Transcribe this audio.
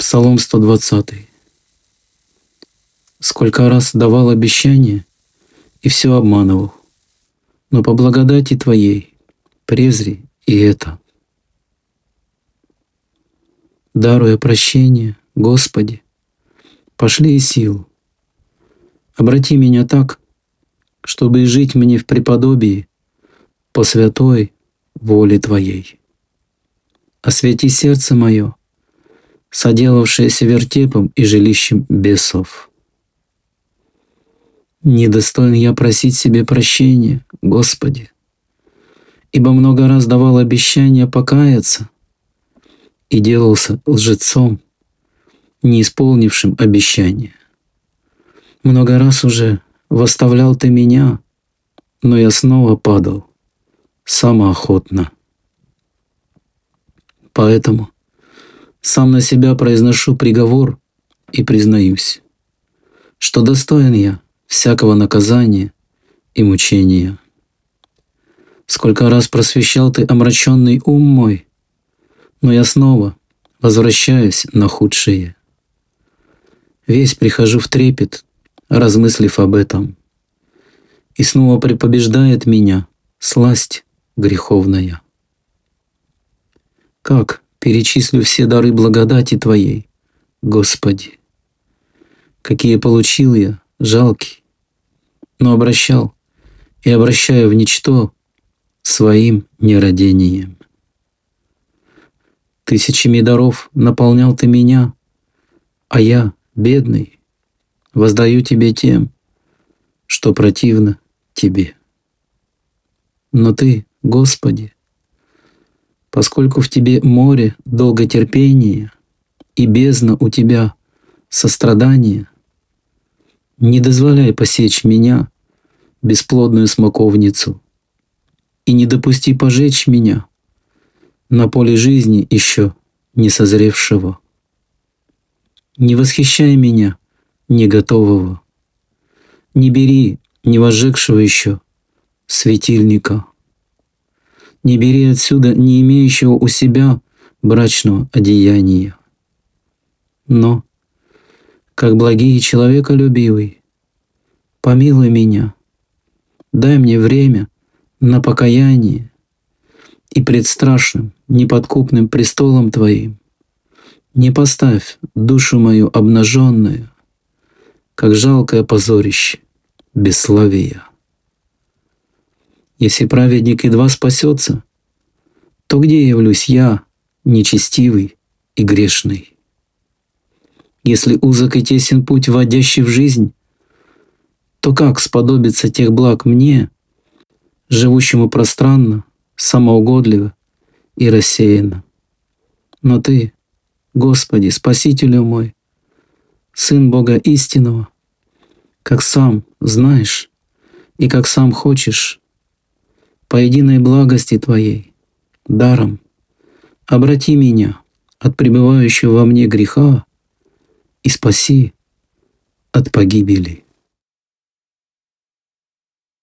Псалом 120. Сколько раз давал обещание и все обманывал, но по благодати Твоей презри и это. Даруя прощение, Господи, пошли и силу. Обрати меня так, чтобы и жить мне в преподобии по святой воле Твоей. Освети сердце мое, соделавшееся вертепом и жилищем бесов. Недостоин я просить себе прощения, Господи, ибо много раз давал обещания покаяться и делался лжецом, не исполнившим обещания. Много раз уже восставлял Ты меня, но я снова падал самоохотно. Поэтому сам на себя произношу приговор и признаюсь, что достоин я всякого наказания и мучения. Сколько раз просвещал Ты омраченный ум мой, но я снова возвращаюсь на худшее. Весь прихожу в трепет, размыслив об этом, и снова препобеждает меня сласть греховная. Как перечислю все дары благодати Твоей, Господи, какие получил я, жалкий, но обращал и обращаю в ничто своим нерадением. Тысячами даров наполнял Ты меня, а я, бедный, воздаю Тебе тем, что противно Тебе. Но Ты, Господи, поскольку в Тебе море долготерпения и бездна у Тебя сострадания, не дозволяй посечь меня, бесплодную смоковницу, и не допусти пожечь меня на поле жизни еще не созревшего. Не восхищай меня, не готового, не бери не возжегшего еще светильника, не бери отсюда не имеющего у себя брачного одеяния. Но, как благий и человеколюбивый, помилуй меня, дай мне время на покаяние, и пред страшным, неподкупным престолом Твоим не поставь душу мою обнаженную, как жалкое позорище бесславия. Если праведник едва спасется, то где явлюсь я, нечестивый и грешный? Если узок и тесен путь, вводящий в жизнь, то как сподобиться тех благ мне, живущему пространно, самоугодливо и рассеянно? Но Ты, Господи, Спасителю мой, Сын Бога истинного, как сам знаешь и как сам хочешь, по единой благости Твоей, даром, обрати меня от пребывающего во мне греха и спаси от погибели.